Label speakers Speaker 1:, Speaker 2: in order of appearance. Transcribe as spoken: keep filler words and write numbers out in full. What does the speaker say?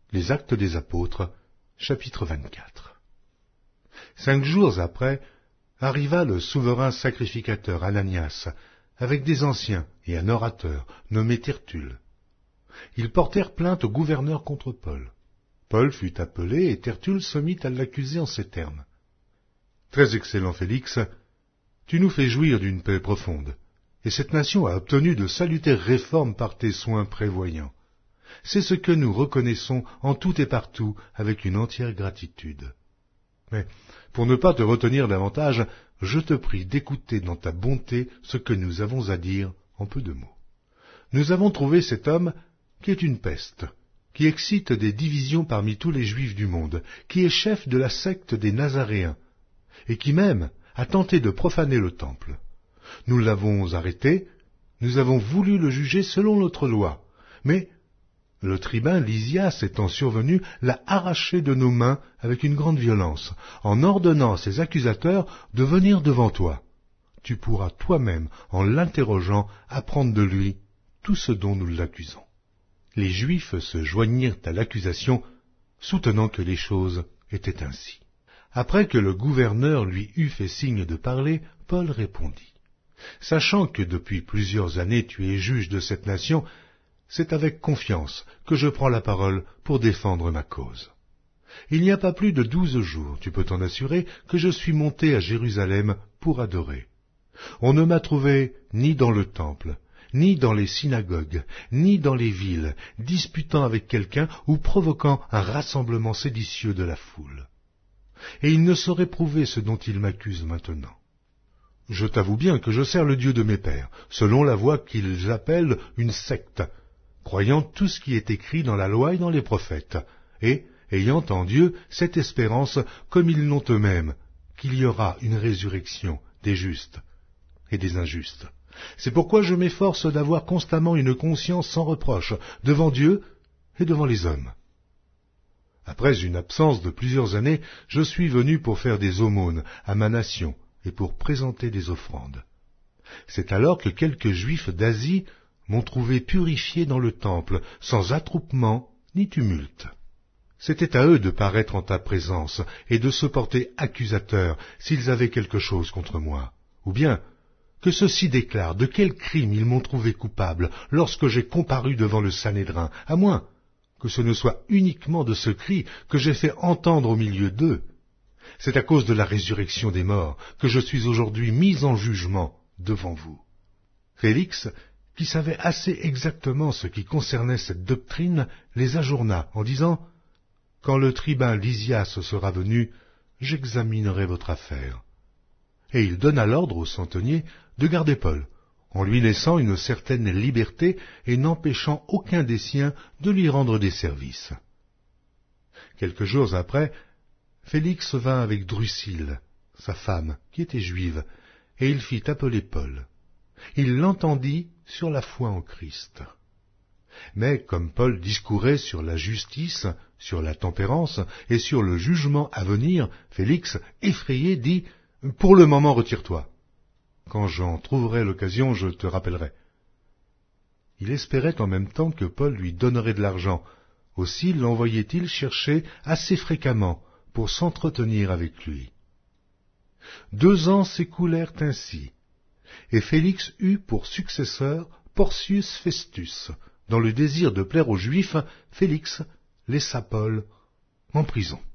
Speaker 1: Les Actes des Apôtres, chapitre vingt-quatre. Cinq jours après, arriva le souverain sacrificateur Ananias, avec des anciens et un orateur nommé Tertulle. Ils portèrent plainte au gouverneur contre Paul. Paul fut appelé et Tertulle se mit à l'accuser en ces termes. « Très excellent Félix, tu nous fais jouir d'une paix profonde, et cette nation a obtenu de salutaires réformes par tes soins prévoyants. C'est ce que nous reconnaissons en tout et partout avec une entière gratitude. Mais, pour ne pas te retenir davantage, je te prie d'écouter dans ta bonté ce que nous avons à dire en peu de mots. Nous avons trouvé cet homme qui est une peste, qui excite des divisions parmi tous les Juifs du monde, qui est chef de la secte des Nazaréens, et qui même a tenté de profaner le temple. Nous l'avons arrêté, nous avons voulu le juger selon notre loi, mais le tribun Lysias étant survenu, l'a arraché de nos mains avec une grande violence, en ordonnant à ses accusateurs de venir devant toi. Tu pourras toi-même, en l'interrogeant, apprendre de lui tout ce dont nous l'accusons. » Les Juifs se joignirent à l'accusation, soutenant que les choses étaient ainsi. Après que le gouverneur lui eut fait signe de parler, Paul répondit. « Sachant que depuis plusieurs années tu es juge de cette nation, c'est avec confiance que je prends la parole pour défendre ma cause. Il n'y a pas plus de douze jours, tu peux t'en assurer, que je suis monté à Jérusalem pour adorer. On ne m'a trouvé ni dans le temple, ni dans les synagogues, ni dans les villes, disputant avec quelqu'un ou provoquant un rassemblement séditieux de la foule. Et il ne saurait prouver ce dont il m'accuse maintenant. Je t'avoue bien que je sers le Dieu de mes pères, selon la voie qu'ils appellent une secte, croyant tout ce qui est écrit dans la loi et dans les prophètes, et ayant en Dieu cette espérance, comme ils l'ont eux-mêmes, qu'il y aura une résurrection des justes et des injustes. C'est pourquoi je m'efforce d'avoir constamment une conscience sans reproche devant Dieu et devant les hommes. Après une absence de plusieurs années, je suis venu pour faire des aumônes à ma nation et pour présenter des offrandes. C'est alors que quelques Juifs d'Asie m'ont trouvé purifié dans le temple, sans attroupement ni tumulte. C'était à eux de paraître en ta présence et de se porter accusateurs s'ils avaient quelque chose contre moi, ou bien que ceux-ci déclarent de quel crime ils m'ont trouvé coupable lorsque j'ai comparu devant le Sanhédrin, à moins que ce ne soit uniquement de ce cri que j'ai fait entendre au milieu d'eux. C'est à cause de la résurrection des morts que je suis aujourd'hui mis en jugement devant vous. » Félix, qui savait assez exactement ce qui concernait cette doctrine, les ajourna en disant « Quand le tribun Lysias sera venu, j'examinerai votre affaire. » Et il donna l'ordre au centenier de garder Paul, en lui laissant une certaine liberté et n'empêchant aucun des siens de lui rendre des services. Quelques jours après, Félix vint avec Drusille, sa femme, qui était juive, et il fit appeler Paul. Il l'entendit sur la foi en Christ. Mais comme Paul discourait sur la justice, sur la tempérance et sur le jugement à venir, Félix, effrayé, dit « Pour le moment, retire-toi. Quand j'en trouverai l'occasion, je te rappellerai. » Il espérait en même temps que Paul lui donnerait de l'argent. Aussi l'envoyait-il chercher assez fréquemment pour s'entretenir avec lui. Deux ans s'écoulèrent ainsi, et Félix eut pour successeur Porcius Festus. Dans le désir de plaire aux Juifs, Félix laissa Paul en prison.